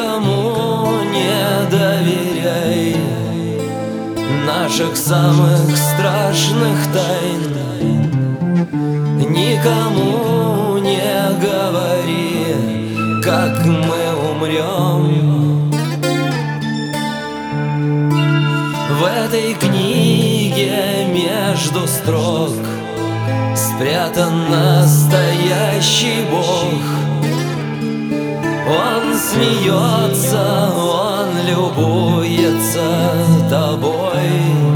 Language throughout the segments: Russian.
Никому не доверяй наших самых страшных тайн. Никому не говори, как мы умрем. В этой книге между строк спрятан настоящий Бог. Он смеется, он любуется тобой.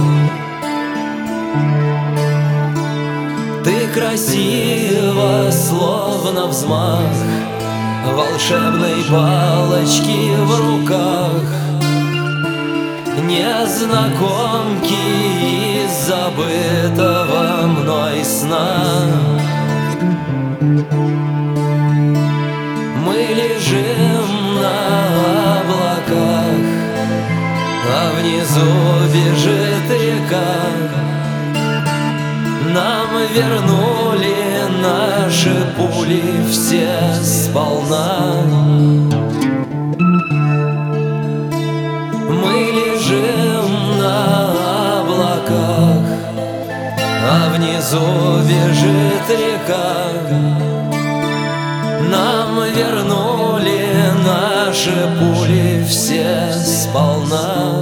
Ты красива, словно взмах волшебной палочки в руках незнакомки из забытого мной сна. Мы лежим на облаках, а внизу бежит река. Нам вернули наши пули все сполна. Мы лежим на облаках, а внизу бежит река. Нам вернули наши пули все сполна.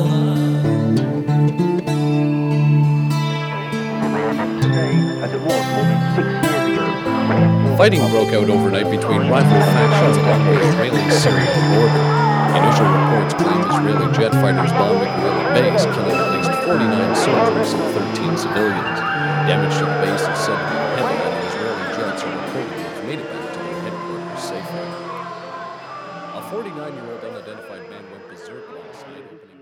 Fighting broke out overnight between rival factions along the Israeli-Syrian border. Initial reports claim Israeli jet fighters bombed a guerrilla base, killing at least 49 soldiers and 13 civilians. Damage to the base is said to be heavy, and the Israeli jets are reportedly have made it back to their headquarters safely. A 49-year-old unidentified man went berserk last night, opening